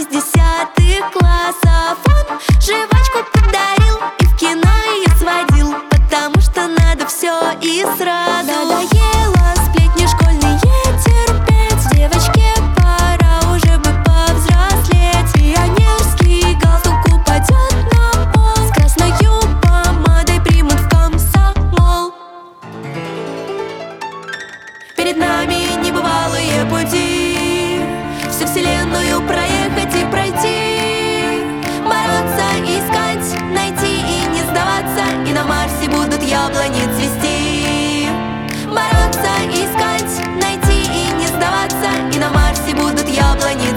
из 10 классов. Он жвачку подарил и в кино ее сводил, потому что надо все и сразу. Надоело сплетни школьные терпеть, девочке пора уже бы повзрослеть. Пионерский галстук упадет на пол, с красною помадой примут в комсомол. Перед нами небывалые пути, всю вселенную проехать и пройти, бороться, искать, найти и не сдаваться, и на Марсе будут яблони цвести. Бороться, искать, найти и не сдаваться, и на Марсе будут яблони